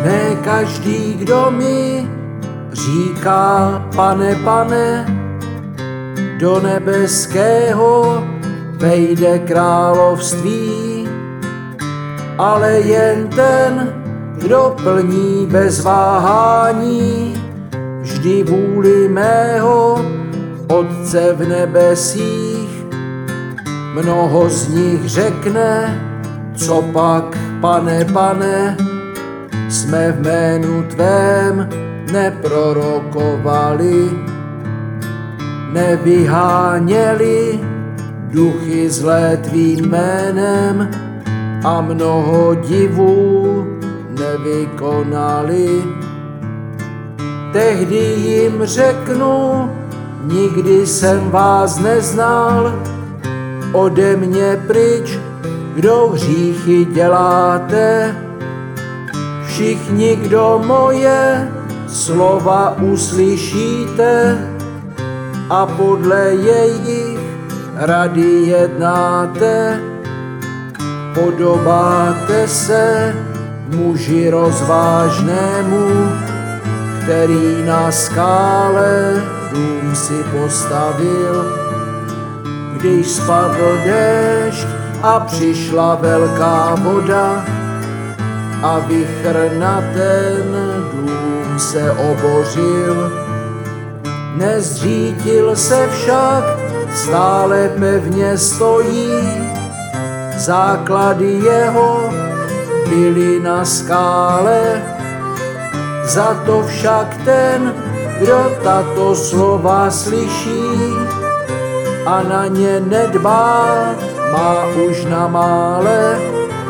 Ne každý, kdo mi říká, pane, pane, do nebeského vejde království, ale jen ten, kdo plní bez váhání vždy vůli mého Otce v nebesích. Mnoho z nich řekne, co pak, pane, pane, jsme v jménu tvém neprorokovali, nevyháněli duchy zlé tvým jménem a mnoho divů nevykonali. Tehdy jim řeknu, nikdy jsem vás neznal, ode mě pryč, kdo hříchy děláte. Všichni, kdo moje slova uslyšíte a podle jejich rady jednáte, podobáte se muži rozvážnému, který na skále dům si postavil. Když spadl déšť a přišla velká voda a vichr na ten dům se obořil, nezřítil se však, stále pevně stojí, základy jeho byly na skále. Za to však ten, kdo tato slova slyší a na ně nedbá, má už na mále.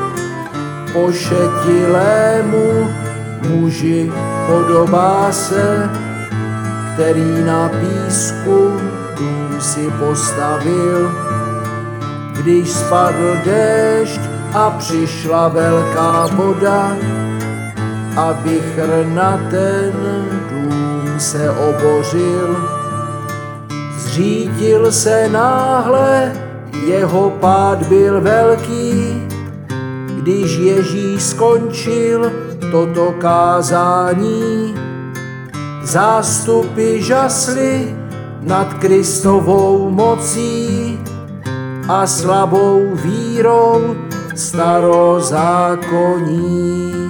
Pošetilému muži podobá se, který na písku dům si postavil. Když spadl déšť a přišla velká voda a vichr na ten dům se obořil, zřítil se náhle, jeho pád byl velký. Když Ježíš skončil toto kázání, zástupy žasly nad Kristovou mocí a slabou vírou starozákonní.